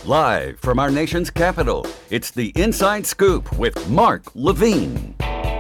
Live from our nation's capital, it's the Inside Scoop with Mark Levine.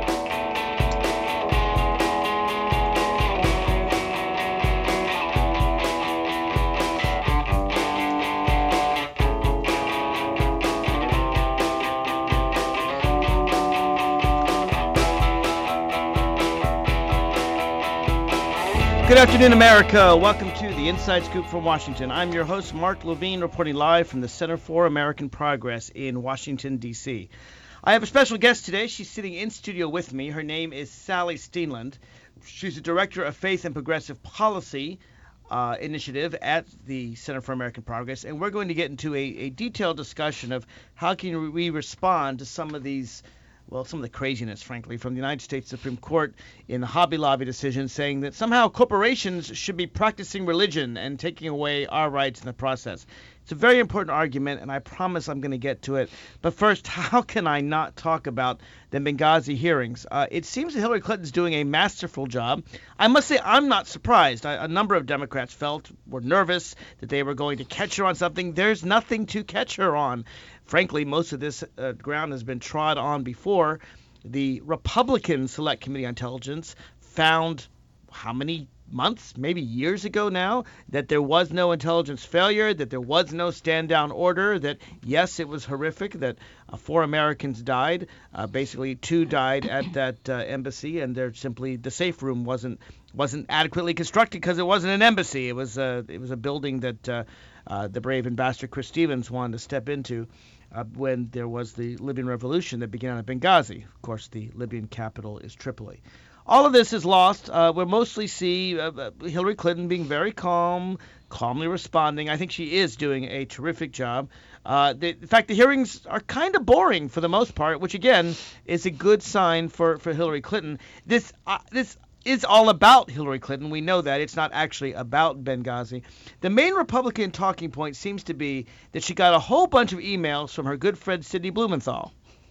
Good afternoon, America. Welcome to the Inside Scoop from Washington. I'm your host, Mark Levine, reporting live from the Center for American Progress in Washington, D.C. I have a special guest today. She's sitting in studio with me. Her name is Sally Steenland. She's the Director of Faith and Progressive Policy Initiative at the Center for American Progress, and we're going to get into a detailed discussion of how can we respond to some of the craziness, frankly, from the United States Supreme Court in the Hobby Lobby decision, saying that somehow corporations should be practicing religion and taking away our rights in the process. It's a very important argument, and I promise I'm going to get to it. But first, how can I not talk about the Benghazi hearings? It seems that Hillary Clinton's doing a masterful job. I must say I'm not surprised. A number of Democrats were nervous that they were going to catch her on something. There's nothing to catch her on. Frankly, most of this ground has been trod on before. The Republican Select Committee on Intelligence found how many months, maybe years ago now, that there was no intelligence failure, that there was no stand-down order, that, yes, it was horrific, that 4 Americans died. Basically, 2 died at that embassy, and the safe room wasn't adequately constructed because it wasn't an embassy. It was a building that the brave Ambassador Chris Stevens wanted to step into when there was the Libyan revolution that began at Benghazi. Of course, the Libyan capital is Tripoli. All of this is lost. We mostly see Hillary Clinton being very calmly responding. I think she is doing a terrific job. In fact, the hearings are kind of boring for the most part, which, again, is a good sign for Hillary Clinton. This is all about Hillary Clinton. We know that. It's not actually about Benghazi. The main Republican talking point seems to be that she got a whole bunch of emails from her good friend Sidney Blumenthal.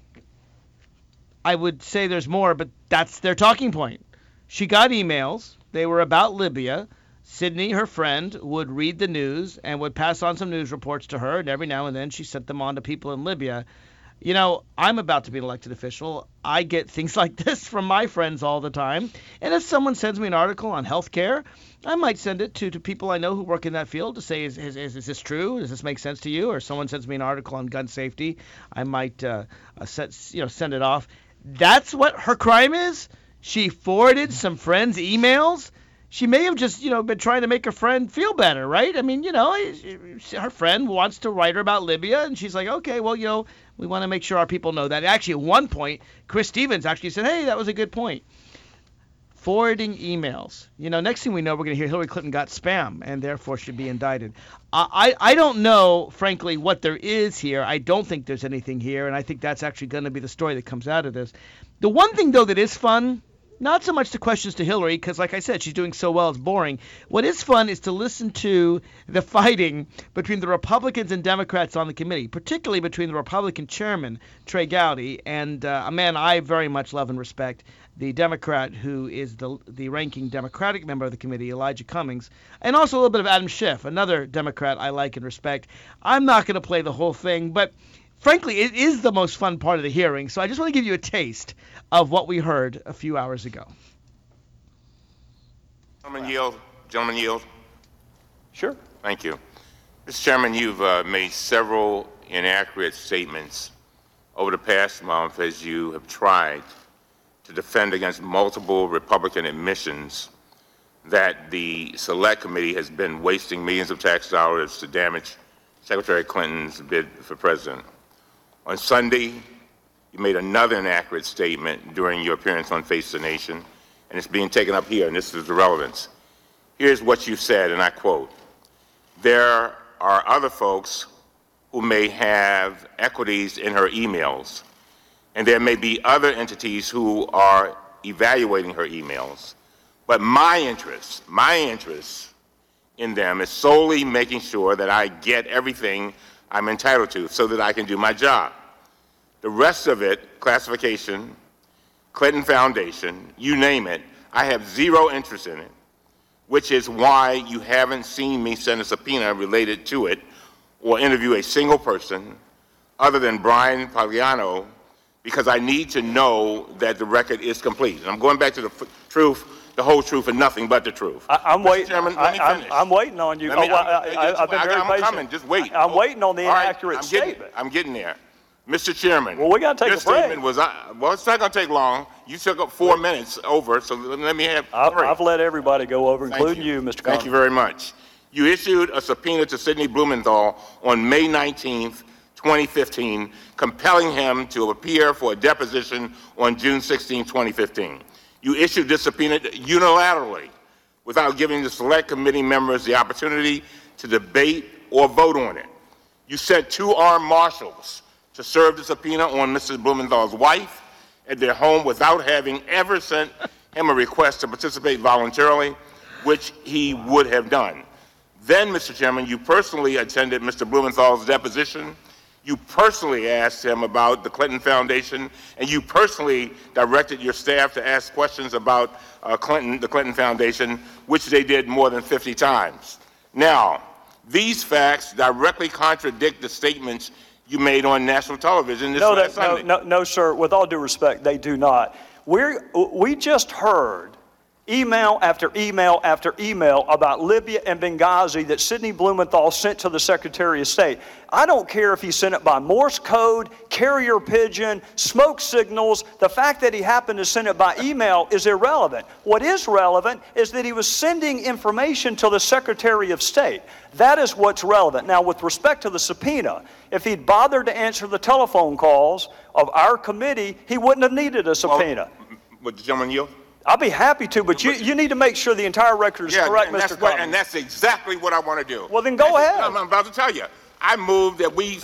I would say there's more, but that's their talking point. She got emails. They were about Libya. Sidney, her friend, would read the news and would pass on some news reports to her, and every now and then she sent them on to people in Libya. You know, I'm about to be an elected official. I get things like this from my friends all the time. And if someone sends me an article on healthcare, I might send it to people I know who work in that field to say, is this true? Does this make sense to you? Or someone sends me an article on gun safety, I might send it off. That's what her crime is? She forwarded some friends' emails? She may have just, been trying to make her friend feel better, right? I mean, her friend wants to write her about Libya, and she's like, okay, well, we want to make sure our people know that. Actually, at one point, Chris Stevens actually said, hey, that was a good point. Forwarding emails. Next thing we know, we're going to hear Hillary Clinton got spam and therefore should be indicted. I don't know, frankly, what there is here. I don't think there's anything here, and I think that's actually going to be the story that comes out of this. The one thing, though, that is fun, not so much the questions to Hillary, because, like I said, she's doing so well, it's boring. What is fun is to listen to the fighting between the Republicans and Democrats on the committee, particularly between the Republican chairman, Trey Gowdy, and a man I very much love and respect, the Democrat who is the ranking Democratic member of the committee, Elijah Cummings, and also a little bit of Adam Schiff, another Democrat I like and respect. I'm not going to play the whole thing, but frankly, it is the most fun part of the hearing, so I just want to give you a taste of what we heard a few hours ago. Gentlemen yield. Sure. Thank you. Mr. Chairman, you've made several inaccurate statements over the past month as you have tried to defend against multiple Republican admissions that the Select Committee has been wasting millions of tax dollars to damage Secretary Clinton's bid for president. On Sunday, you made another inaccurate statement during your appearance on Face the Nation, and it's being taken up here, and this is the relevance. Here's what you said, and I quote, "There are other folks who may have equities in her emails, and there may be other entities who are evaluating her emails. But my interest in them is solely making sure that I get everything I'm entitled to so that I can do my job. The rest of it, classification, Clinton Foundation, you name it, I have zero interest in it, which is why you haven't seen me send a subpoena related to it or interview a single person other than Brian Pagliano because I need to know that the record is complete. And I'm going back to the truth, the whole truth, and nothing but the truth. I'm waiting. Chairman, let me finish. I'm waiting on you. I've been very patient. Coming. Just wait. I'm waiting on the inaccurate right, statement. I'm getting there. Mr. Chairman. Well, we got to take a break. Your statement was, well, it's not going to take long. You took up 4 minutes over, so let me have 3. I've let everybody go over, including you, Mr. Congress. Thank you very much. You issued a subpoena to Sidney Blumenthal on May 19th, 2015, compelling him to appear for a deposition on June 16, 2015. You issued this subpoena unilaterally without giving the select committee members the opportunity to debate or vote on it. You sent 2 armed marshals to serve the subpoena on Mrs. Blumenthal's wife at their home without having ever sent him a request to participate voluntarily, which he would have done. Then, Mr. Chairman, you personally attended Mr. Blumenthal's deposition. You personally asked him about the Clinton Foundation, and you personally directed your staff to ask questions about the Clinton Foundation, which they did more than 50 times. Now, these facts directly contradict the statements you made on national television this last Sunday. No, sir. With all due respect, they do not. We just heard email after email after email about Libya and Benghazi that Sidney Blumenthal sent to the Secretary of State. I don't care if he sent it by Morse code, carrier pigeon, smoke signals. The fact that he happened to send it by email is irrelevant. What is relevant is that he was sending information to the Secretary of State. That is what's relevant. Now, with respect to the subpoena, if he'd bothered to answer the telephone calls of our committee, he wouldn't have needed a subpoena. Would the gentleman yield? I'll be happy to, but you need to make sure the entire record is correct, Mr. Cummings. And that's exactly what I want to do. Well, then go ahead. I'm about to tell you. I move that we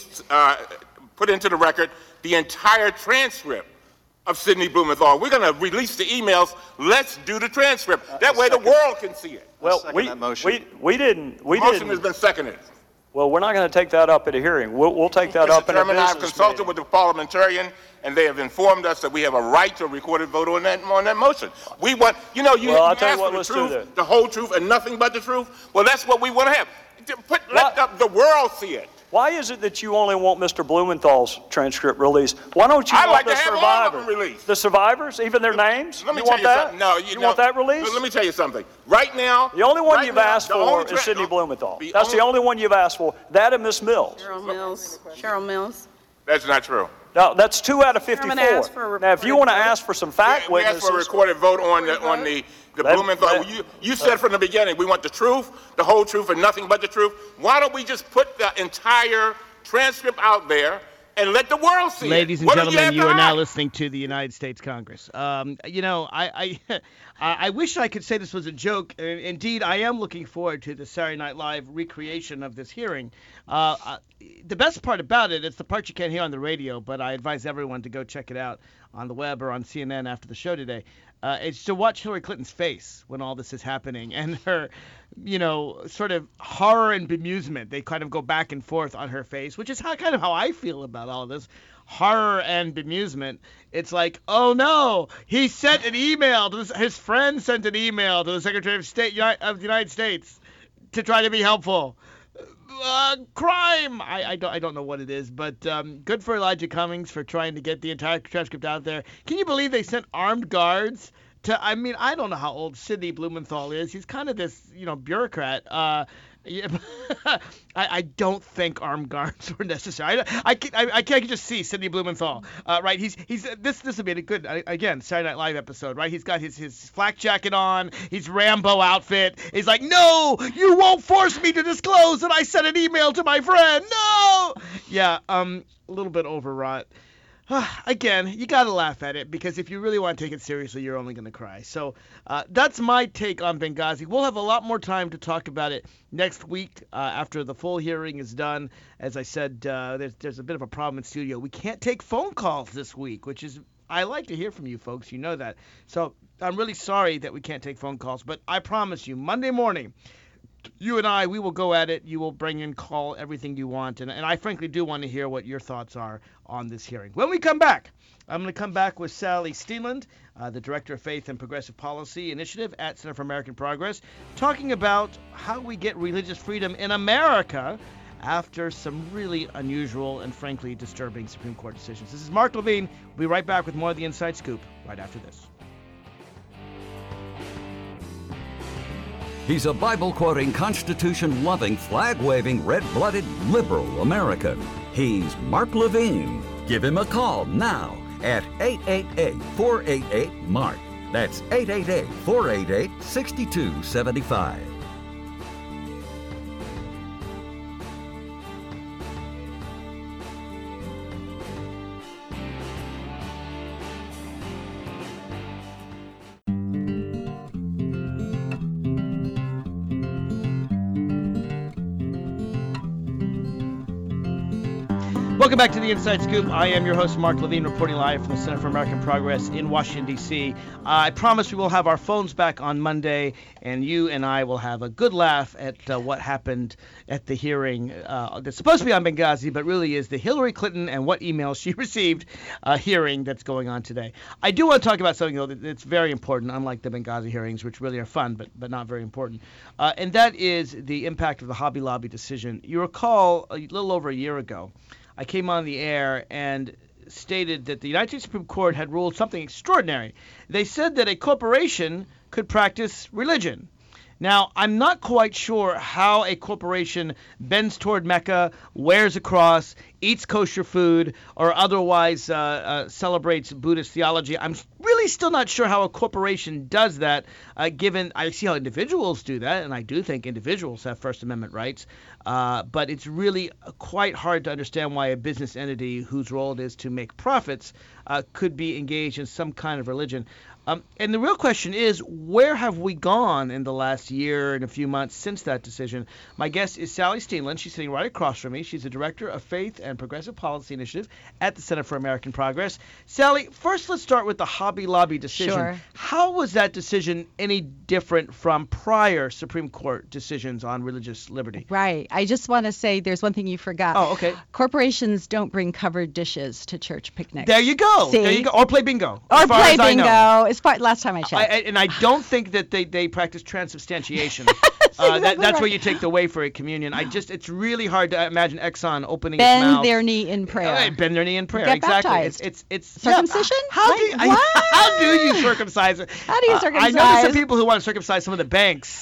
put into the record the entire transcript of Sidney Blumenthal. We're going to release the emails. Let's do the transcript. That way the world can see it. Well, we didn't. Motion has been seconded. Well, we're not going to take that up at a hearing. We'll take that up in a business meeting. I've consulted with the parliamentarian, and they have informed us that we have a right to a recorded vote on that motion. We want, you ask for the truth, the whole truth, and nothing but the truth. Well, that's what we want to have. Let the world see it. Why is it that you only want Mr. Blumenthal's transcript released? Why don't you want the survivors? Released. The survivors, even their names? Let me tell you something. No, you want that released? Let me tell you something. Right now, the only one you've asked for is Sidney Blumenthal. That's the only one you've asked for. That and Ms. Mills. Cheryl Mills. That's not true. No, that's 2 out of 54. Now, if you want to ask for some fact witnesses, we asked for a recorded vote on the Blumenthal. You said from the beginning we want the truth, the whole truth, and nothing but the truth. Why don't we just put the entire transcript out there and let the world see it? Ladies and gentlemen, you are now listening to the United States Congress. I wish I could say this was a joke. Indeed, I am looking forward to the Saturday Night Live recreation of this hearing. The best part about it, it's the part you can't hear on the radio, but I advise everyone to go check it out on the web or on CNN after the show today. It's to watch Hillary Clinton's face when all this is happening and her, sort of horror and bemusement. They kind of go back and forth on her face, which is kind of how I feel about all this. Horror and bemusement. It's like, oh no, he sent an email to his friend sent an email to the Secretary of State of the United States to try to be helpful. Crime. I don't know what it is, but good for Elijah Cummings for trying to get the entire transcript out there. Can you believe they sent armed guards to? I mean, I don't know how old Sidney Blumenthal is. He's kind of this, bureaucrat. I don't think armed guards were necessary. I can just see Sidney Blumenthal, right? He's this would be a good again Saturday Night Live episode, right? He's got his flak jacket on, his Rambo outfit. He's like, no, you won't force me to disclose that I sent an email to my friend. No, yeah, a little bit overwrought. Again, you got to laugh at it because if you really want to take it seriously, you're only going to cry. So that's my take on Benghazi. We'll have a lot more time to talk about it next week after the full hearing is done. As I said, there's a bit of a problem in studio. We can't take phone calls this week, which is I like to hear from you folks. You know that. So I'm really sorry that we can't take phone calls, but I promise you, Monday morning, you and I, we will go at it. You will bring in, call everything you want. And I frankly do want to hear what your thoughts are on this hearing. When we come back, I'm going to come back with Sally Steenland, the Director of Faith and Progressive Policy Initiative at Center for American Progress, talking about how we get religious freedom in America after some really unusual and frankly disturbing Supreme Court decisions. This is Mark Levine. We'll be right back with more of the Inside Scoop right after this. He's a Bible-quoting, Constitution-loving, flag-waving, red-blooded, liberal American. He's Mark Levine. Give him a call now at 888-488-MARK. That's 888-488-6275. Welcome back to the Inside Scoop. I am your host, Mark Levine, reporting live from the Center for American Progress in Washington, D.C. I promise we will have our phones back on Monday, and you and I will have a good laugh at what happened at the hearing that's supposed to be on Benghazi, but really is the Hillary Clinton and what emails she received hearing that's going on today. I do want to talk about something, though, that's very important, unlike the Benghazi hearings, which really are fun, but not very important, and that is the impact of the Hobby Lobby decision. You recall a little over a year ago, I came on the air and stated that the United States Supreme Court had ruled something extraordinary. They said that a corporation could practice religion. Now, I'm not quite sure how a corporation bends toward Mecca, wears a cross, eats kosher food, or otherwise celebrates Buddhist theology. I'm really still not sure how a corporation does that, given I see how individuals do that, and I do think individuals have First Amendment rights. But it's really quite hard to understand why a business entity whose role it is to make profits could be engaged in some kind of religion. And the real question is, where have we gone in the last year and a few months since that decision? My guest is Sally Steenland. She's sitting right across from me. She's the Director of Faith and Progressive Policy Initiative at the Center for American Progress. Sally, first let's start with the Hobby Lobby decision. Sure. How was that decision any different from prior Supreme Court decisions on religious liberty? Right. I just want to say there's one thing you forgot. Oh, okay. Corporations don't bring covered dishes to church picnics. There you go. See? There you go. Or play bingo. Or as far play as I know. bingo. Last time I checked. And I don't think that they practice transubstantiation. Exactly That's right. where you take the wafer at communion. it's really hard to imagine Exxon opening its Bend mouth. their knee in prayer. Bend their knee in prayer. Get exactly. baptized. It's Circumcision? How do Like, what? how do you circumcise? How do you I know circumcise? there's some people who want to circumcise some of the banks.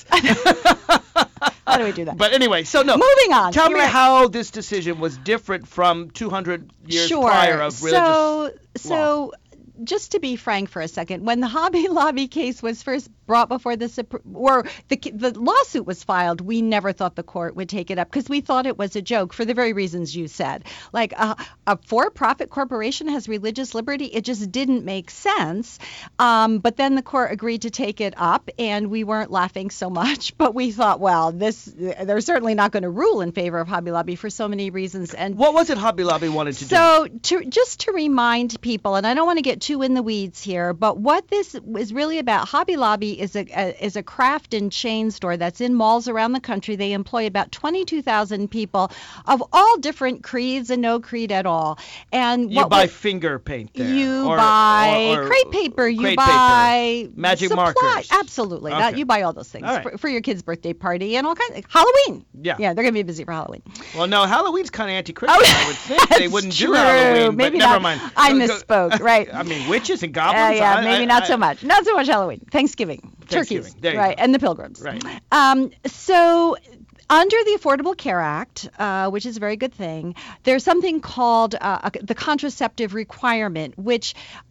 How do we do that? But anyway, so no. Moving on. Tell You're me right. how this decision was different from 200 years Sure. prior of religious So just to be frank for a second, when the Hobby Lobby case was first brought before the the lawsuit was filed, we never thought the court would take it up because we thought it was a joke for the very reasons you said. Like a for-profit corporation has religious liberty. It just didn't make sense. But then the court agreed to take it up, and we weren't laughing so much. But we thought, well, they're certainly not going to rule in favor of Hobby Lobby for so many reasons. And What was it Hobby Lobby wanted to do? so just to remind people, and I don't want to get too in the weeds here, but what this is really about, Hobby Lobby is a craft and chain store that's in malls around the country. They employ about 22,000 people of all different creeds and no creed at all. And you buy finger paint there. You or buy crepe paper. You crepe buy paper, magic supply. markers. Absolutely. Okay. You buy all those things All right. for your kid's birthday party and all kinds. Halloween. Yeah. Yeah, they're going to be busy for Halloween. Well, no, Halloween's kind of anti-Christian. I would think they That's wouldn't true. do Halloween, Maybe but never not. mind. I misspoke, right. I mean, witches and goblins. Yeah, maybe not so much. Not so much Halloween. Thanksgiving. Turkeys. There you right. go. And the pilgrims. Right. So under the Affordable Care Act, which is a very good thing, there's something called the contraceptive requirement, which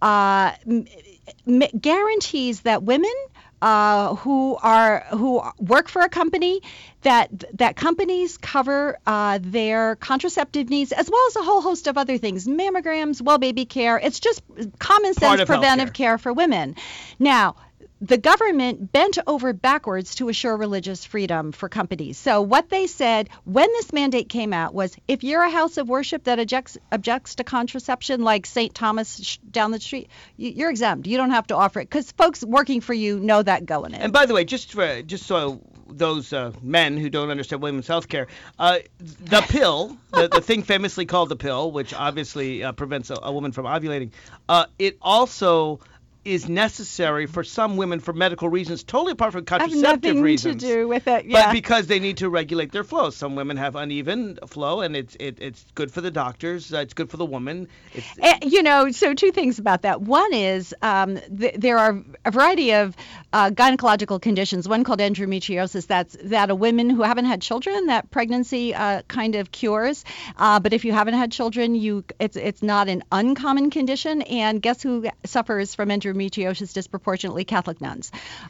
guarantees that women who work for a company, that companies cover their contraceptive needs as well as a whole host of other things, mammograms, well baby care. It's just common sense preventive care for women. Now, the government bent over backwards to assure religious freedom for companies. So what they said when this mandate came out was, if you're a house of worship that objects to contraception, like St. Thomas down the street, you're exempt. You don't have to offer it because folks working for you know that going in. And by the way, just so those men who don't understand women's health care, the pill, the thing famously called the pill, which obviously prevents a woman from ovulating, it also is necessary for some women for medical reasons, totally apart from Have contraceptive nothing reasons. to do with it. Yeah. But because they need to regulate their flow. Some women have uneven flow, and it's good for the doctors. It's good for the woman. So two things about that. One is there are a variety of gynecological conditions. One called endometriosis. That a women who haven't had children, that pregnancy kind of cures. But if you haven't had children, it's not an uncommon condition. And guess who suffers from endometriosis disproportionately? Catholic nuns.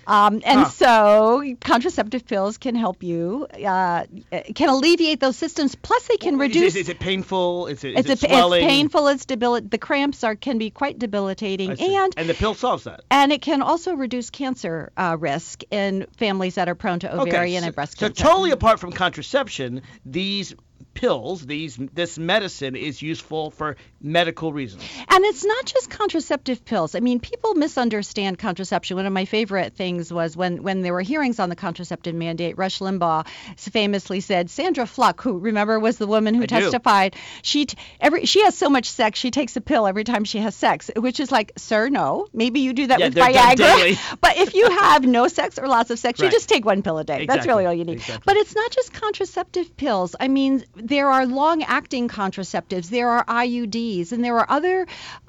So contraceptive pills can help you, can alleviate those symptoms. Plus, they can reduce. Is it painful? Is it It's swelling? painful. It's the cramps can be quite debilitating, and the pill solves that. And it can also reduce cancer risk in families that are prone to ovarian and breast cancer. So totally apart from contraception, these pills, this medicine is useful for medical reasons. And it's not just contraceptive pills. I mean, people misunderstand contraception. One of my favorite things was when there were hearings on the contraceptive mandate, Rush Limbaugh famously said, Sandra Fluck, who remember was the woman who testified, she has so much sex, she takes a pill every time she has sex, which is like, sir, no. Maybe you do that with Viagra. But if you have no sex or lots of sex, you just take one pill a day. Exactly. That's really all you need. Exactly. But it's not just contraceptive pills. I mean, there are long-acting contraceptives, there are IUDs, and there are other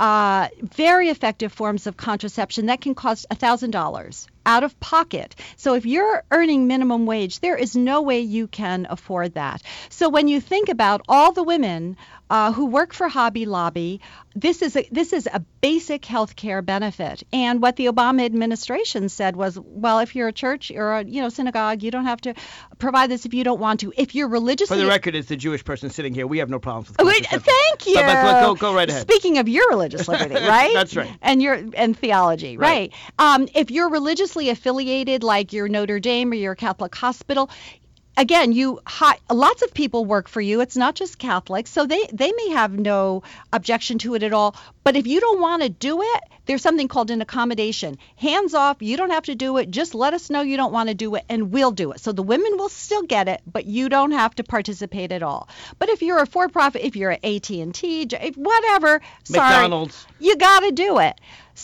very effective forms of contraception that can cost $1,000 out of pocket. So if you're earning minimum wage, there is no way you can afford that. So when you think about all the women who work for Hobby Lobby, this is a basic health care benefit. And what the Obama administration said was, well, if you're a church or a synagogue, you don't have to provide this if you don't want to. If you're religiously... For the record, as the Jewish person sitting here, we have no problems with contraception. Thank you. But go right ahead. Speaking of your religious liberty, right? That's right. And theology, right? If you're religiously affiliated, like your Notre Dame or your Catholic hospital, again, lots of people work for you. It's not just Catholics, so they may have no objection to it at all. But if you don't want to do it, there's something called an accommodation. Hands off. You don't have to do it. Just let us know you don't want to do it, and we'll do it. So the women will still get it, but you don't have to participate at all. But if you're a for-profit, if you're at AT&T, whatever, McDonald's, sorry, you got to do it.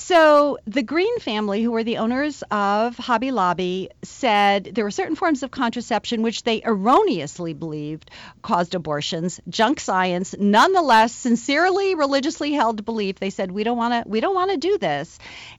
So the Green family, who were the owners of Hobby Lobby, said there were certain forms of contraception which they erroneously believed caused abortions. Junk science, nonetheless, sincerely religiously held belief. They said we don't want to do this,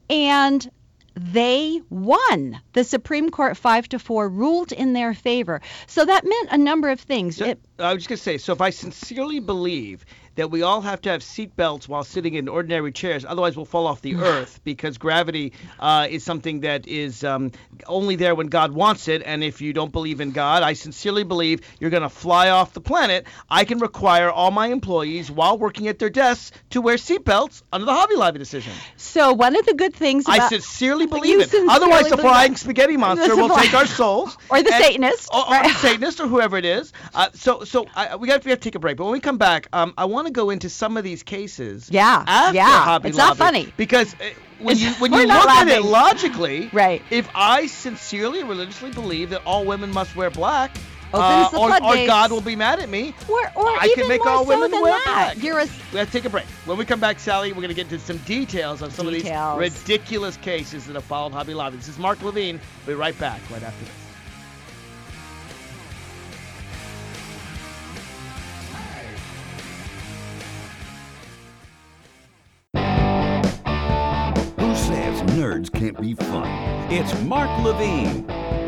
and they won. The Supreme Court 5-4 ruled in their favor. So that meant a number of things. I was just going to say, so if I sincerely believe that we all have to have seat belts while sitting in ordinary chairs, otherwise we'll fall off the earth, because gravity is something that is only there when God wants it, and if you don't believe in God, I sincerely believe you're going to fly off the planet. I can require all my employees, while working at their desks, to wear seat belts under the Hobby Lobby decision. So one of the good things about... I sincerely believe it. Otherwise, the flying spaghetti monster will take our souls. Or the Satanist. Or the Satanist, or whoever it is. So we have to take a break. But when we come back, I want to go into some of these cases. After Hobby it's Lobby, not funny because when you look at it logically, right? If I sincerely, religiously believe that all women must wear black, or God will be mad at me, or I even can make more all women so than wear that. black. We have to take a break. When we come back, Sally, we're going to get into some details on some of these ridiculous cases that have followed Hobby Lobby. This is Mark Levine. We'll be right back right after this. Nerds can't be fun. It's Mark Levine.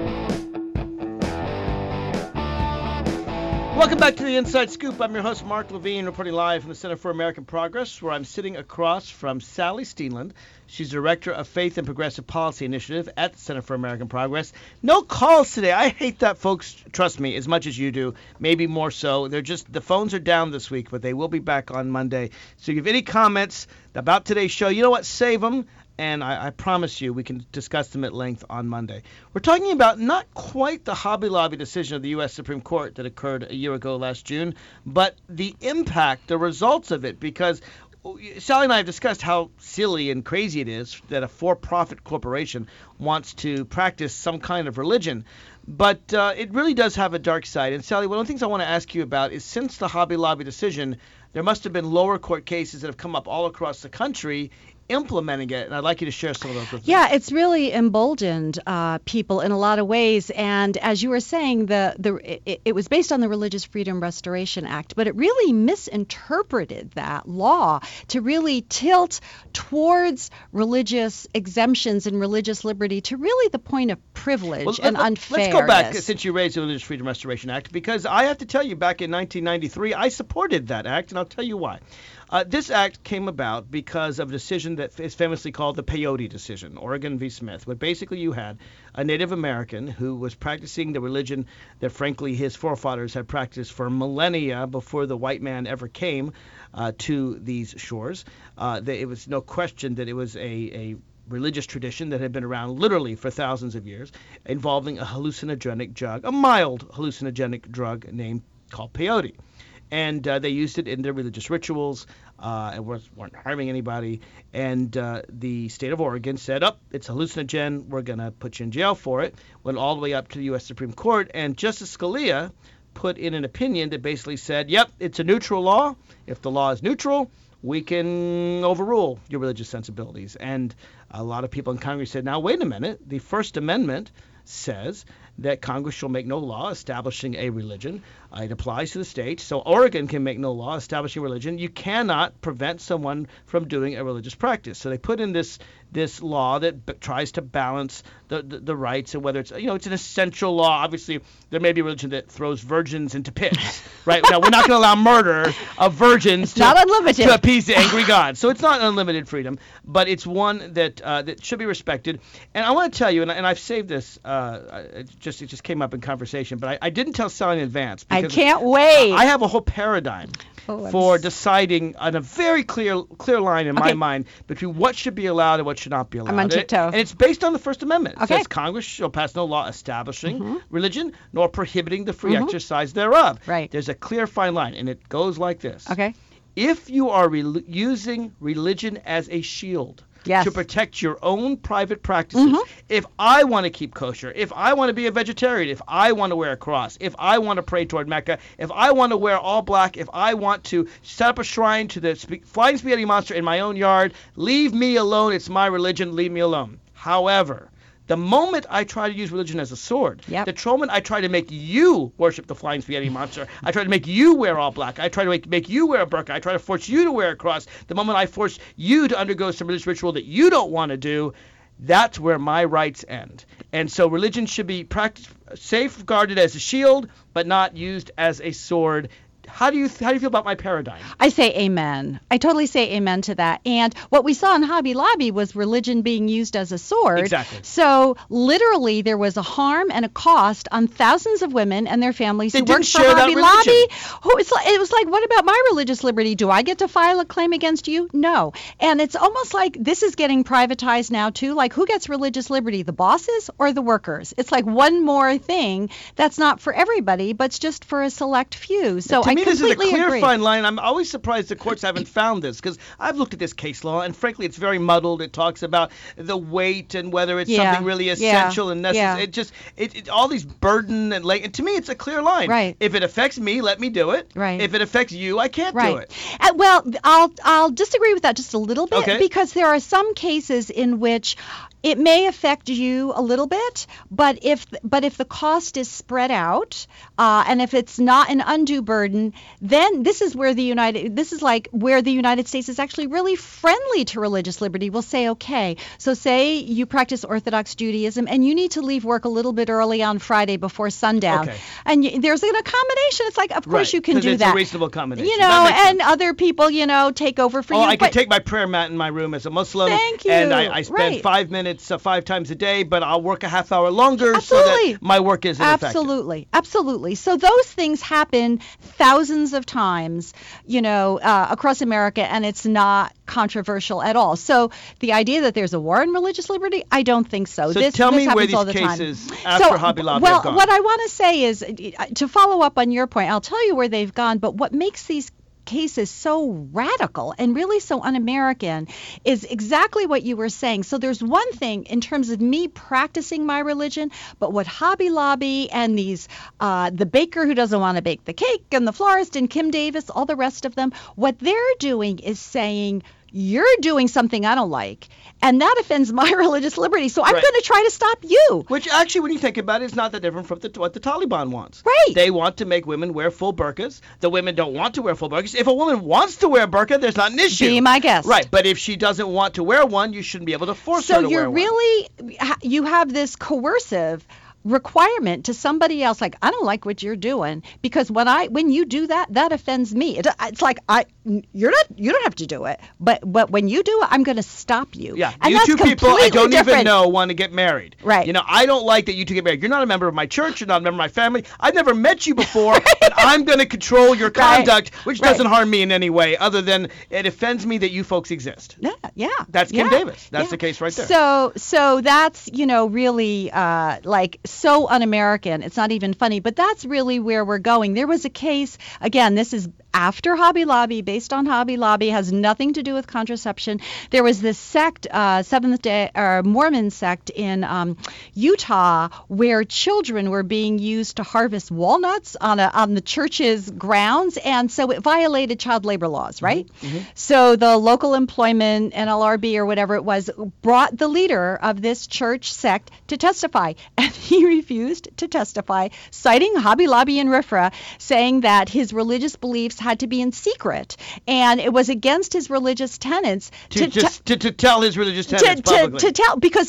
Welcome back to the Inside Scoop. I'm your host, Mark Levine, reporting live from the Center for American Progress, where I'm sitting across from Sally Steenland. She's Director of Faith and Progressive Policy Initiative at the Center for American Progress. No calls today. I hate that, folks. Trust me, as much as you do, maybe more so. The phones are down this week, but they will be back on Monday. So if you have any comments about today's show, you know what? Save them. And I promise you we can discuss them at length on Monday. We're talking about not quite the Hobby Lobby decision of the U.S. Supreme Court that occurred a year ago last June, but the impact, the results of it, because Sally and I have discussed how silly and crazy it is that a for-profit corporation wants to practice some kind of religion. But it really does have a dark side. And Sally, one of the things I want to ask you about is, since the Hobby Lobby decision, there must have been lower court cases that have come up all across the country implementing it, and I'd like you to share some of those with me. Yeah, it's really emboldened people in a lot of ways. And as you were saying, it was based on the Religious Freedom Restoration Act, but it really misinterpreted that law to really tilt towards religious exemptions and religious liberty to really the point of privilege and unfairness. Let's go back, since you raised the Religious Freedom Restoration Act, because I have to tell you, back in 1993, I supported that act, and I'll tell you why. This act came about because of a decision that is famously called the Peyote decision, Oregon v. Smith, where basically you had a Native American who was practicing the religion that, frankly, his forefathers had practiced for millennia before the white man ever came to these shores. It was no question that it was a religious tradition that had been around literally for thousands of years, involving a hallucinogenic drug, a mild hallucinogenic drug called peyote. And they used it in their religious rituals and weren't harming anybody. And the state of Oregon said, it's hallucinogen, we're going to put you in jail for it. Went all the way up to the U.S. Supreme Court, and Justice Scalia put in an opinion that basically said, it's a neutral law. If the law is neutral, we can overrule your religious sensibilities. And a lot of people in Congress said, now, wait a minute, the First Amendment says that Congress shall make no law establishing a religion. It applies to the states. So Oregon can make no law establishing religion. You cannot prevent someone from doing a religious practice. So they put in this law that tries to balance the rights, and whether it's an essential law. Obviously, there may be a religion that throws virgins into pits, right? Now, we're not going to allow murder of virgins to appease the angry God. So it's not unlimited freedom, but it's one that should be respected. And I want to tell you, and I've saved this. It just came up in conversation, but I didn't tell Sally in advance. I can't wait. I have a whole paradigm for deciding on a very clear line in my mind between what should be allowed and what should not be allowed. I'm on tiptoe. And it's based on the First Amendment. It Okay. says Congress shall pass no law establishing religion nor prohibiting the free exercise thereof. Right. There's a clear fine line, and it goes like this. Okay. If you are using religion as a shield to protect your own private practices, if I want to keep kosher, if I want to be a vegetarian, if I want to wear a cross, if I want to pray toward Mecca, if I want to wear all black, if I want to set up a shrine to the flying spaghetti monster in my own yard, leave me alone. It's my religion. Leave me alone. However, the moment I try to use religion as a sword, the moment I try to make you worship the flying spaghetti monster, I try to make you wear all black, I try to make you wear a burqa, I try to force you to wear a cross, the moment I force you to undergo some religious ritual that you don't want to do, that's where my rights end. And so religion should be safeguarded as a shield, but not used as a sword. How do you feel about my paradigm? I say amen. I totally say amen to that. And what we saw in Hobby Lobby was religion being used as a sword. Exactly. So literally there was a harm and a cost on thousands of women and their families who worked for religion. Hobby Lobby. It was like, what about my religious liberty? Do I get to file a claim against you? No. And it's almost like this is getting privatized now too. Like, who gets religious liberty, the bosses or the workers? It's like one more thing that's not for everybody, but it's just for a select few. So to me, this is a clear agree. fine line. I'm always surprised the courts haven't found this, because I've looked at this case law, and frankly, it's very muddled. It talks about the weight and whether it's something really essential and necessary. It all these burden and to me, it's a clear line. Right. If it affects me, let me do it. Right. If it affects you, I can't do it. Well, I'll disagree with that just a little bit, because there are some cases in which it may affect you a little bit, but if the cost is spread out, and if it's not an undue burden, then this is where the United States is actually really friendly to religious liberty. We'll say, okay, so say you practice Orthodox Judaism and you need to leave work a little bit early on Friday before sundown, and there's an accommodation. It's like, of course you can do that. It's a reasonable accommodation. And other people, take over for you. I can take my prayer mat in my room as a Muslim. Thank you. And I spend 5 minutes 5 times a day, but I'll work a half hour longer so that my work isn't affected. Absolutely. So those things happen thousands of times, across America, and it's not controversial at all. So the idea that there's a war on religious liberty, I don't think so. So tell me where these cases after Hobby Lobby have gone. What I want to say is, to follow up on your point, I'll tell you where they've gone, but what makes these cases so radical and really so un-American is exactly what you were saying. So there's one thing in terms of me practicing my religion, but what Hobby Lobby and these, the baker who doesn't want to bake the cake and the florist and Kim Davis, all the rest of them, what they're doing is saying, you're doing something I don't like, and that offends my religious liberty. So I'm Right. going to try to stop you. Which actually, when you think about it, is not that different from what the Taliban wants. Right. They want to make women wear full burqas. The women don't want to wear full burqas. If a woman wants to wear a burqa, there's not an issue. Be my guest. Right. But if she doesn't want to wear one, you shouldn't be able to force her So to wear you're one. really, you have this coercive requirement to somebody else, like, I don't like what you're doing, because when you do that, that offends me. It's like, you don't have to do it, but when you do it, I'm going to stop you. Yeah, and you that's two people I completely don't even different. know want to get married. Right. You know, I don't like that you two get married. You're not a member of my church. You're not a member of my family. I've never met you before, and I'm going to control your conduct, which Right. doesn't harm me in any way, other than it offends me that you folks exist. Yeah. That's Kim yeah, Davis. That's yeah. the case right there. So that's, really like so un-American. It's not even funny, but that's really where we're going. There was a case, again, this is after Hobby Lobby, based on Hobby Lobby, has nothing to do with contraception. There was this sect, Seventh-day Mormon sect in Utah, where children were being used to harvest walnuts on the church's grounds, and so it violated child labor laws, right? Mm-hmm. So the local employment, NLRB or whatever it was, brought the leader of this church sect to testify, and he refused to testify, citing Hobby Lobby and RFRA, saying that his religious beliefs had to be in secret, and it was against his religious tenets to tell his religious tenets publicly. To tell, because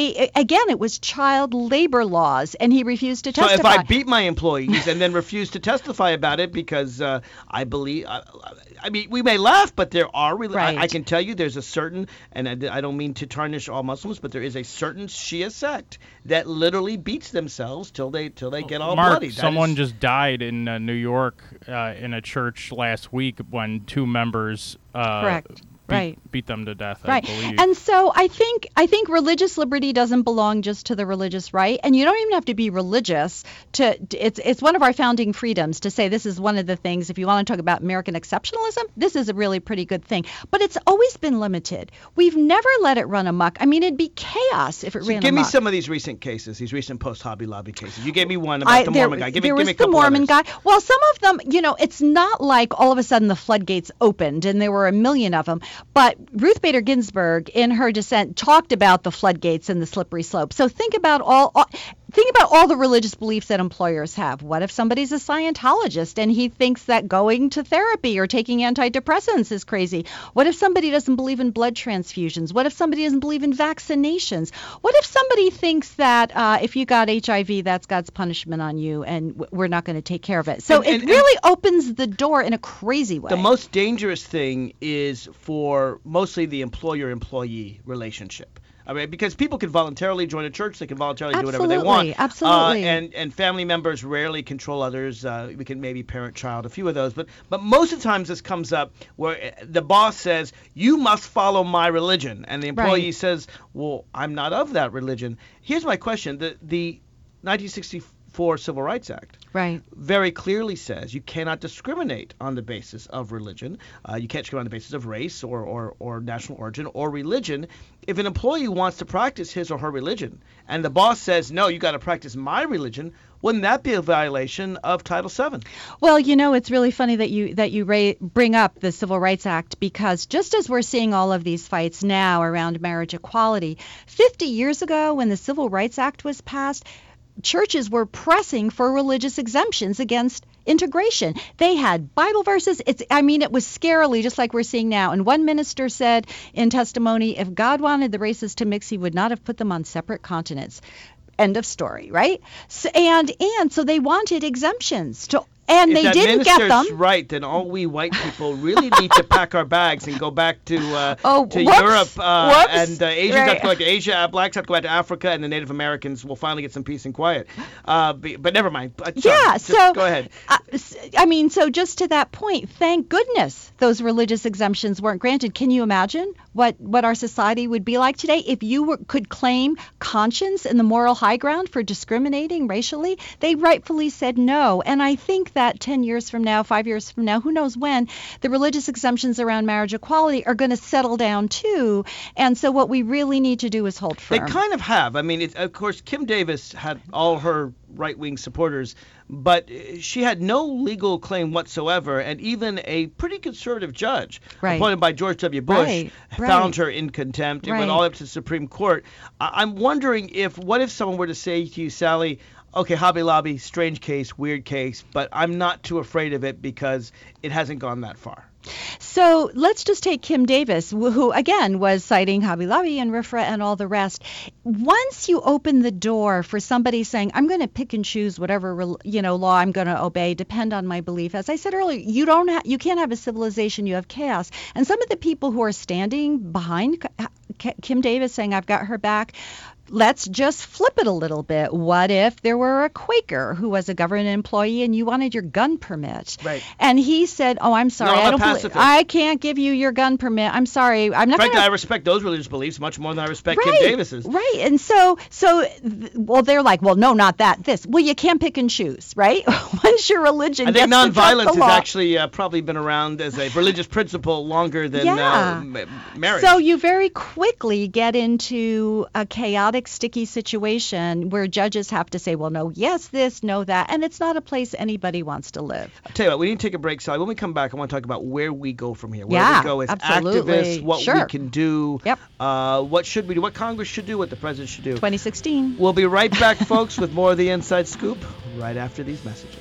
it was child labor laws, and he refused to testify. So if I beat my employees and then refuse to testify about it because I believe, I mean, we may laugh, but there are Right. I can tell you there's a certain, and I don't mean to tarnish all Muslims, but there is a certain Shia sect that literally beats themselves till they get all Mark, bloody. Someone just died in New York in a church last week when two members Correct. beat them to death, Right. I believe. And so I think religious liberty doesn't belong just to the religious right, and you don't even have to be religious it's one of our founding freedoms to say this is one of the things, if you want to talk about American exceptionalism, this is a really pretty good thing. But it's always been limited. We've never let it run amok. I mean, it'd be chaos if it ran amok. Give me some of these recent cases, these recent post-Hobby Lobby cases. You gave me one about the Mormon guy. Give me a couple the Mormon others. guy. Well, some of them, it's not like all of a sudden the floodgates opened and there were a million of them. But Ruth Bader Ginsburg, in her dissent, talked about the floodgates and the slippery slope. So think about all the religious beliefs that employers have. What if somebody's a Scientologist and he thinks that going to therapy or taking antidepressants is crazy? What if somebody doesn't believe in blood transfusions? What if somebody doesn't believe in vaccinations? What if somebody thinks that if you got HIV, that's God's punishment on you and we're not going to take care of it? So it really opens the door in a crazy way. The most dangerous thing is for mostly the employer-employee relationship. I mean, because people can voluntarily join a church, they can voluntarily do whatever they want. Absolutely. And family members rarely control others. We can maybe parent-child, a few of those. But most of the times this comes up where the boss says, you must follow my religion. And the employee says, well, I'm not of that religion. Here's my question. The 1964 Civil Rights Act very clearly says you cannot discriminate on the basis of religion. You can't discriminate on the basis of race or national origin or religion. If an employee wants to practice his or her religion and the boss says, no, you got to practice my religion, wouldn't that be a violation of Title VII? Well, it's really funny that you bring up the Civil Rights Act, because just as we're seeing all of these fights now around marriage equality, 50 years ago when the Civil Rights Act was passed, churches were pressing for religious exemptions against integration. They had Bible verses. It was scarily just like we're seeing now. And one minister said in testimony, if God wanted the races to mix, he would not have put them on separate continents. End of story, right? So, so they wanted exemptions and they didn't get them. If that minister's right, then all we white people really need to pack our bags and go back to Europe, and Asians have to go back to Asia, blacks have to go back to Africa, and the Native Americans will finally get some peace and quiet. But never mind. Sorry, go ahead. So just to that point, thank goodness those religious exemptions weren't granted. Can you imagine what our society would be like today if you could claim conscience and the moral high ground for discriminating racially? They rightfully said no, and I think that 10 years from now, 5 years from now, who knows when, the religious exemptions around marriage equality are going to settle down too. And so what we really need to do is hold firm. They kind of have. I mean, of course, Kim Davis had all her right-wing supporters, but she had no legal claim whatsoever, and even a pretty conservative judge appointed by George W. Bush found her in contempt. It went all up to the Supreme Court. I'm wondering what if someone were to say to you, Sally, okay, Hobby Lobby, strange case, weird case, but I'm not too afraid of it because it hasn't gone that far. So let's just take Kim Davis, who again was citing Hobby Lobby and RFRA and all the rest. Once you open the door for somebody saying, I'm going to pick and choose whatever law I'm going to obey, depend on my belief. As I said earlier, you can't have a civilization. You have chaos. And some of the people who are standing behind Kim Davis saying, I've got her back. Let's just flip it a little bit. What if there were a Quaker who was a government employee and you wanted your gun permit? Right. And he said, oh, I'm sorry, I can't give you your gun permit. I'm sorry. I'm not Frankly, I respect those religious beliefs much more than I respect Kim Davis's. Right. And so they're like, well, no, not that, this. Well, you can't pick and choose, right? Once your religion gets to trump the law. I think nonviolence has actually probably been around as a religious principle longer than marriage. So you very quickly get into a chaotic, sticky situation where judges have to say, well, no, yes, this, no, that, and it's not a place anybody wants to live. I'll tell you what, we need to take a break, Sally. When we come back, I want to talk about where we go from here. Where we go as activists, what we can do, what should we do, what Congress should do, what the president should do. 2016. We'll be right back, folks, with more of the Inside Scoop right after these messages.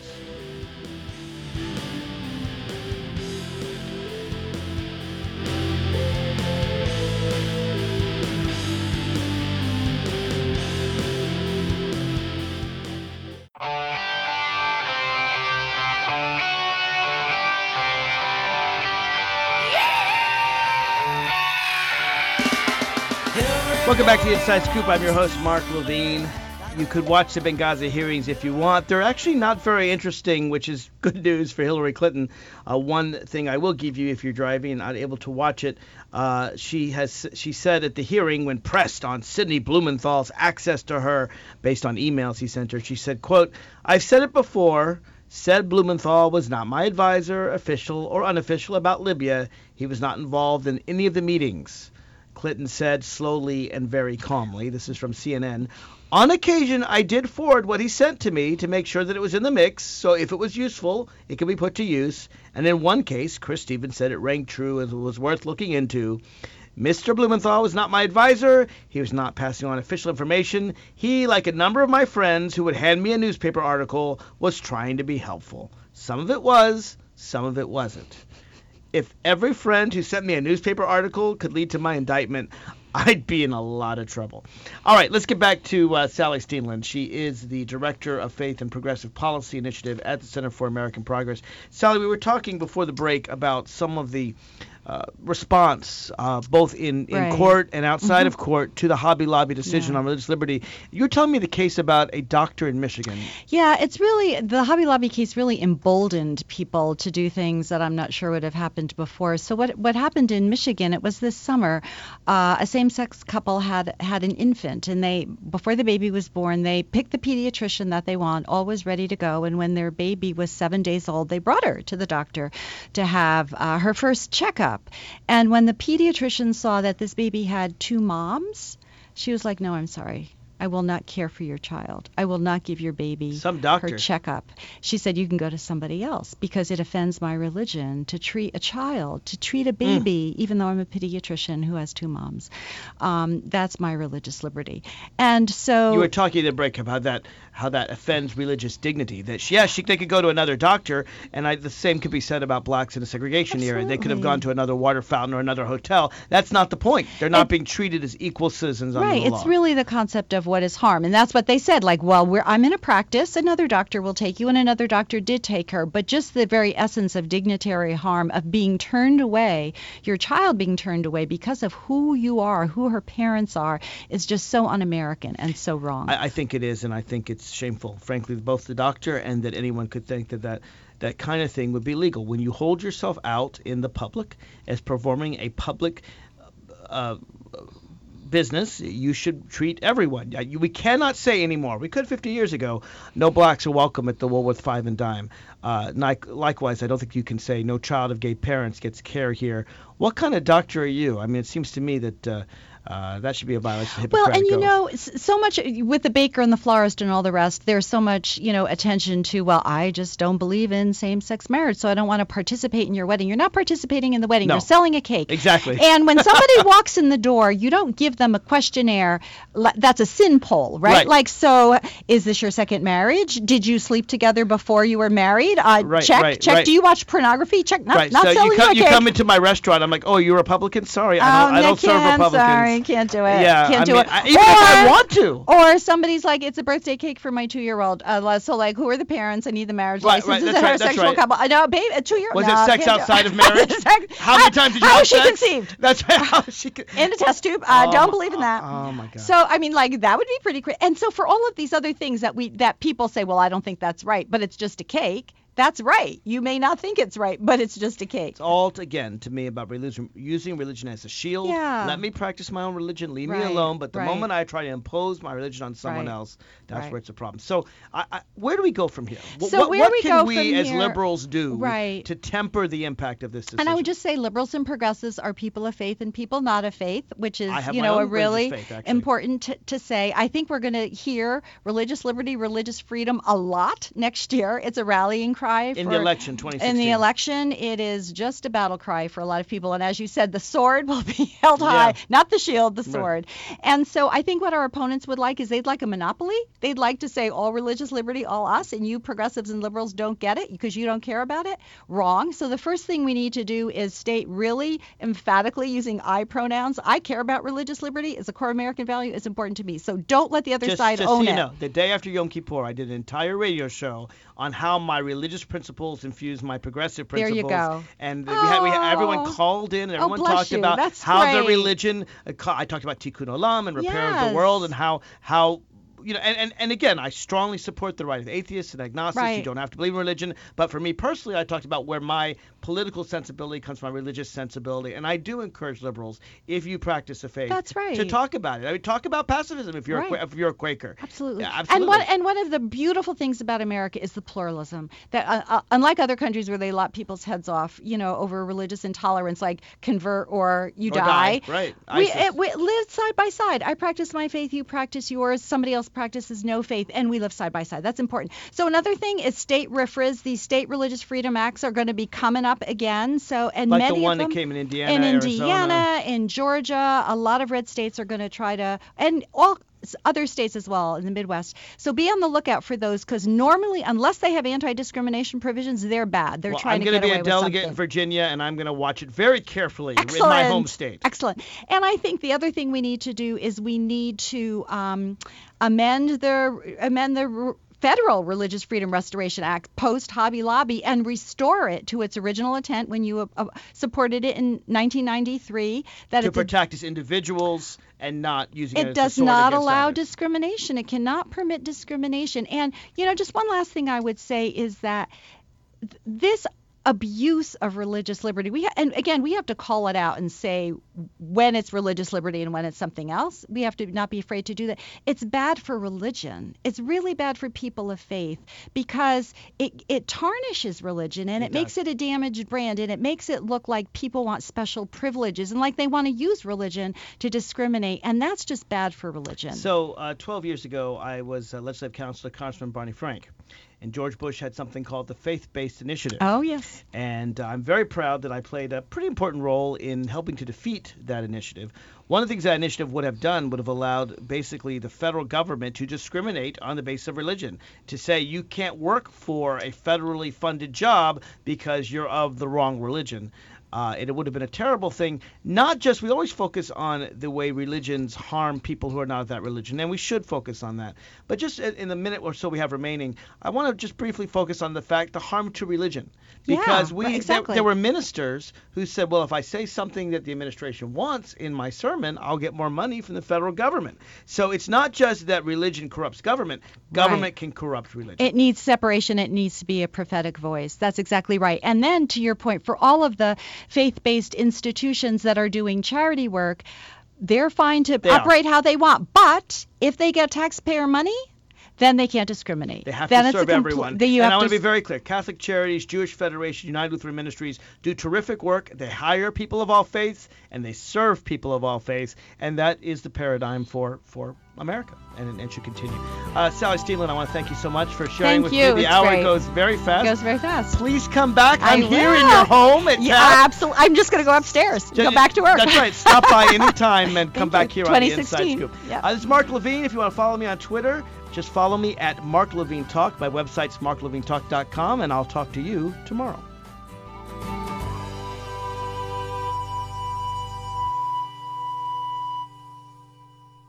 Welcome back to the Inside Scoop. I'm your host, Mark Levine. You could watch the Benghazi hearings if you want. They're actually not very interesting, which is good news for Hillary Clinton. One thing I will give you if you're driving and not able to watch it, she said at the hearing when pressed on Sidney Blumenthal's access to her based on emails he sent her, she said, quote, I've said it before, said Blumenthal was not my advisor, official or unofficial about Libya. He was not involved in any of the meetings. Clinton said slowly and very calmly, this is from CNN, on occasion I did forward what he sent to me to make sure that it was in the mix, so if it was useful, it could be put to use. And in one case, Chris Stevens said it rang true and was worth looking into. Mr. Blumenthal was not my advisor. He was not passing on official information. He, like a number of my friends who would hand me a newspaper article, was trying to be helpful. Some of it was, some of it wasn't. If every friend who sent me a newspaper article could lead to my indictment, I'd be in a lot of trouble. All right, let's get back to Sally Steenland. She is the Director of Faith and Progressive Policy Initiative at the Center for American Progress. Sally, we were talking before the break about some of the response, both in court and outside of court, to the Hobby Lobby decision on religious liberty. You were telling me the case about a doctor in Michigan. Yeah, it's really, the Hobby Lobby case really emboldened people to do things that I'm not sure would have happened before. So what happened in Michigan, it was this summer, a same-sex couple had an infant, and before the baby was born, they picked the pediatrician that they want, all was ready to go, and when their baby was 7 days old, they brought her to the doctor to have her first checkup. And when the pediatrician saw that this baby had two moms, she was like, no, I'm sorry. I will not care for your child. I will not give your baby her checkup. She said, you can go to somebody else because it offends my religion to treat a child, to treat a baby, even though I'm a pediatrician who has two moms. That's my religious liberty. And so you were talking at the break about how that offends religious dignity. That they could go to another doctor, and the same could be said about blacks in a segregation era. They could have gone to another water fountain or another hotel. That's not the point. They're not being treated as equal citizens under the law. Right. It's really the concept of what is harm, and that's what they said. Like, well, I'm in a practice. Another doctor will take you, and another doctor did take her. But just the very essence of dignitary harm, of being turned away, your child being turned away because of who you are, who her parents are, is just so un-American and so wrong. I think it is, and I think it's shameful, frankly, both the doctor and that anyone could think that kind of thing would be legal. When you hold yourself out in the public as performing a public business, you should treat everyone. We cannot say anymore. We could 50 years ago, no blacks are welcome at the Woolworth Five and Dime. Likewise, I don't think you can say no child of gay parents gets care here. What kind of doctor are you? I mean, it seems to me that that should be a violation of Hippocratic oath. So much with the baker and the florist and all the rest, there's so much, attention to, well, I just don't believe in same-sex marriage, so I don't want to participate in your wedding. You're not participating in the wedding. No. You're selling a cake. Exactly. And when somebody walks in the door, you don't give them a questionnaire. That's a sin poll, right? Like, so is this your second marriage? Did you sleep together before you were married? Check. Do you watch pornography? Check. Not so selling a cake. You come into my restaurant, I'm like, oh, you're a Republican? Sorry, I don't serve Republicans. Sorry, can't do it. Yeah, can't do it. Even if I want to. Or somebody's like, it's a birthday cake for my 2-year-old. So like, who are the parents? I need the marriage license. Is a heterosexual couple. No, babe, a 2-year-old. Was it sex outside of marriage? How many times did you have sex? How was she conceived? That's right. How was she in a test tube. Don't believe in that. Oh my God. So I mean, like, that would be pretty crazy. And so for all of these other things that people say, well, I don't think that's right, but it's just a cake. That's right. You may not think it's right, but it's just a cake. It's all, again, to me about religion, using religion as a shield. Yeah. Let me practice my own religion. Leave me alone. But the moment I try to impose my religion on someone else, that's where it's a problem. So where do we go from here? What can we as liberals do to temper the impact of this decision? And I would just say liberals and progressives are people of faith and people not of faith, which is, a really faith, important to say. I think we're going to hear religious liberty, religious freedom a lot next year. It's a rallying cry. In the election, 2016. In the election, it is just a battle cry for a lot of people. And as you said, the sword will be held high, not the shield, the sword. And so I think what our opponents would like is they'd like a monopoly. They'd like to say all religious liberty, all us, and you progressives and liberals don't get it because you don't care about it. Wrong. So the first thing we need to do is state really emphatically using I pronouns. I care about religious liberty. It's a core American value. It's important to me. So don't let the other side own it. The day after Yom Kippur, I did an entire radio show on how my religious principles infuse my progressive principles. There you go. And we had everyone called in and everyone talked about how the religion. I talked about Tikkun Olam and repair of the world and how and again, I strongly support the right of atheists and agnostics. You don't have to believe in religion. But for me personally, I talked about where my political sensibility comes from, my religious sensibility. And I do encourage liberals, if you practice a faith, to talk about it. I mean, talk about pacifism if you're a Quaker. Absolutely. Yeah, absolutely. And one of the beautiful things about America is the pluralism. That unlike other countries where they lop people's heads off, over religious intolerance, like convert or you die. Right. We live side by side. I practice my faith, you practice yours. Somebody else practices no faith, and we live side by side. That's important. So another thing is state RFRAs. These state religious freedom acts are going to be coming up again. So and like many the one of them, that came in Indiana, Indiana, in Georgia, a lot of red states are going to try to, and all other states as well in the Midwest. So be on the lookout for those because normally, unless they have anti-discrimination provisions, they're bad. They're trying to get away with something. I'm going to be a delegate in Virginia, and I'm going to watch it very carefully in my home state. Excellent. And I think the other thing we need to do is we need to amend the Federal Religious Freedom Restoration Act post Hobby Lobby and restore it to its original intent when you supported it in 1993. To protect its individuals and not using it as a sword does not allow others. Discrimination. It cannot permit discrimination. And, just one last thing I would say is that this abuse of religious liberty. We have to call it out and say when it's religious liberty and when it's something else. We have to not be afraid to do that. It's bad for religion. It's really bad for people of faith because it tarnishes religion and it makes it a damaged brand and it makes it look like people want special privileges and like they want to use religion to discriminate, and that's just bad for religion. So 12 years ago, I was legislative counselor, Congressman Barney Frank. And George Bush had something called the Faith-Based Initiative. Oh, yes. And I'm very proud that I played a pretty important role in helping to defeat that initiative. One of the things that initiative would have done would have allowed basically the federal government to discriminate on the basis of religion, to say you can't work for a federally funded job because you're of the wrong religion. It would have been a terrible thing. Not just, we always focus on the way religions harm people who are not of that religion, and we should focus on that. But just in the minute or so we have remaining, I want to just briefly focus on the fact, the harm to religion. Because there were ministers who said, well, if I say something that the administration wants in my sermon, I'll get more money from the federal government. So it's not just that religion corrupts government. Government can corrupt religion. It needs separation. It needs to be a prophetic voice. That's exactly right. And then to your point, for all of the faith-based institutions that are doing charity work, they're fine to They are. operate how they want. But if they get taxpayer money, then they can't discriminate. They have then to it's serve everyone. And I want to be very clear. Catholic Charities, Jewish Federation, United Lutheran Ministries do terrific work. They hire people of all faiths, and they serve people of all faiths. And that is the paradigm for America, and should continue. Sally Steenland, I want to thank you so much for sharing with me. The hour goes very fast. It goes very fast. Please come back. I'm I here will. in your home at Yeah, TAP. absolutely. I'm just going to go upstairs. Go back to work. That's right. Stop by anytime and come back here on the Inside 2016. Scoop. Yeah. This is Mark Levine. If you want to follow me on Twitter, just follow me at Mark Levine Talk. My website's marklevinetalk.com, and I'll talk to you tomorrow.